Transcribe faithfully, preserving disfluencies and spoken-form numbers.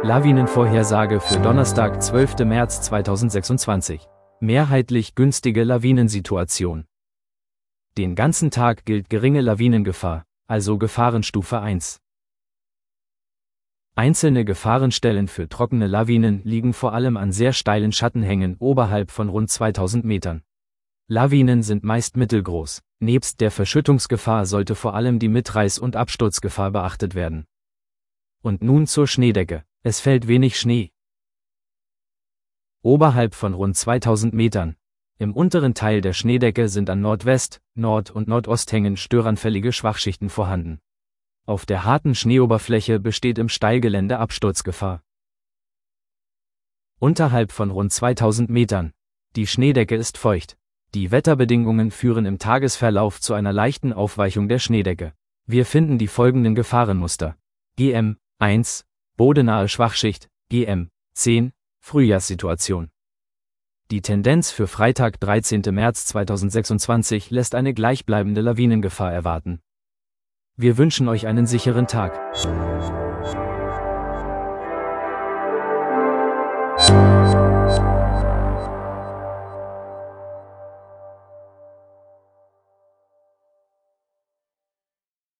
Lawinenvorhersage für Donnerstag, zwölften März zweitausendsechsundzwanzig. Mehrheitlich günstige Lawinensituation. Den ganzen Tag gilt geringe Lawinengefahr, also Gefahrenstufe eins. Einzelne Gefahrenstellen für trockene Lawinen liegen vor allem an sehr steilen Schattenhängen oberhalb von rund zweitausend Metern. Lawinen sind meist mittelgroß. Nebst der Verschüttungsgefahr sollte vor allem die Mitreiß- und Absturzgefahr beachtet werden. Und nun zur Schneedecke. Es fällt wenig Schnee. Oberhalb von rund zweitausend Metern. Im unteren Teil der Schneedecke sind an Nordwest-, Nord- und Nordosthängen störanfällige Schwachschichten vorhanden. Auf der harten Schneeoberfläche besteht im Steilgelände Absturzgefahr. Unterhalb von rund zweitausend Metern. Die Schneedecke ist feucht. Die Wetterbedingungen führen im Tagesverlauf zu einer leichten Aufweichung der Schneedecke. Wir finden die folgenden Gefahrenmuster. G M eins, bodenahe Schwachschicht, G M zehn, Frühjahrssituation. Die Tendenz für Freitag, dreizehnten März zweitausendsechsundzwanzig lässt eine gleichbleibende Lawinengefahr erwarten. Wir wünschen euch einen sicheren Tag.